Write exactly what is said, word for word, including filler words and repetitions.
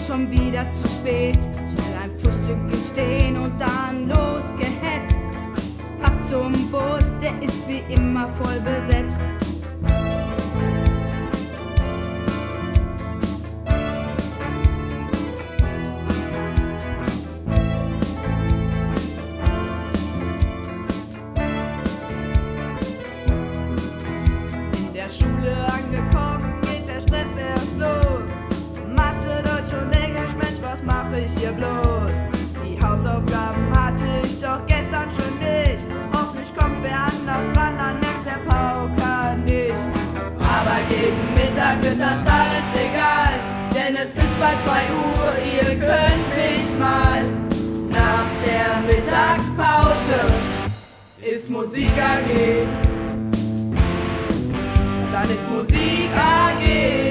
schon wieder zu spät. Schnell ein Frühstückchen stehen und dann losgehetzt. Ab zum Bus, der ist wie immer voll besetzt. In der Schule angekommen, geht der Stress erst los. Mathe, Deutsch und Englisch, Mensch, was mache ich hier bloß? Die Hausaufgaben hatte ich doch gestern schon nicht. Hoffentlich kommt wer anders dran, dann merkt der Pauker nicht. Aber gegen Mittag wird das alles egal, denn es ist bald zwei Uhr, ihr könnt mich mal. Nach der Mittagspause ist Musik A G. Dann ist Musik A G.